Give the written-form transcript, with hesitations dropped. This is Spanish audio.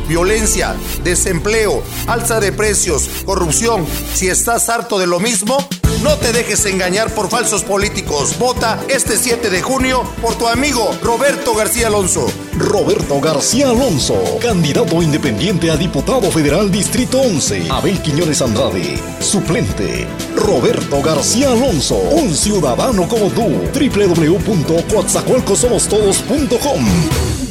violencia, desempleo, alza de precios, corrupción. Si estás harto de lo mismo, no te dejes engañar por falsos políticos. Vota este 7 de junio por tu amigo Roberto García Alonso. Roberto García Alonso, candidato independiente a diputado federal Distrito 11. Abel Quiñones Andrade, suplente. Roberto García Alonso, un ciudadano como tú. www.coatzacoalcosomostodos.com